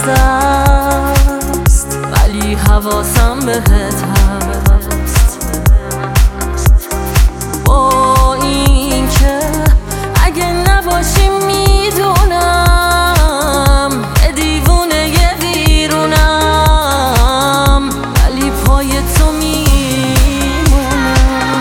دست است ولی حواسم بهت هست. با این که اگه نباشی میدونم یه دیوونه یه ویرونم، ولی پای تو میمونم.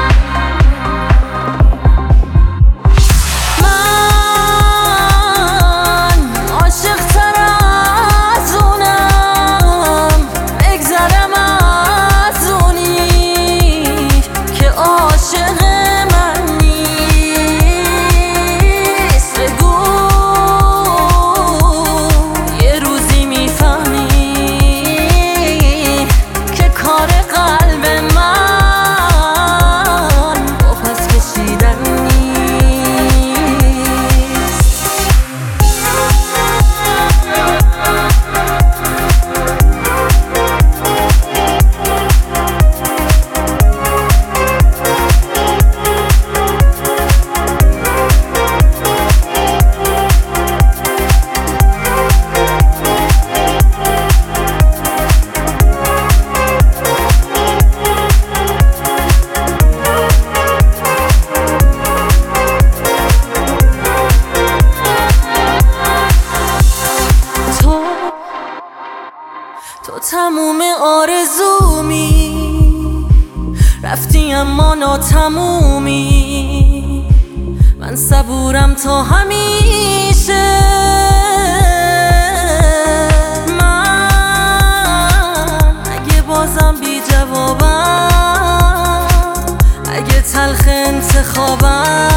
من عاشق تر از اونم، بگذرم از اونی که عاشق من نیست. بگو یه روزی میفهمی که کار قلب من با پس کشیدن تو تموم آرزومی، رفتی اما ناتمومی. من صبورم تا همیشه، من اگه بازم بی جوابم، اگه تلخ انتخابم،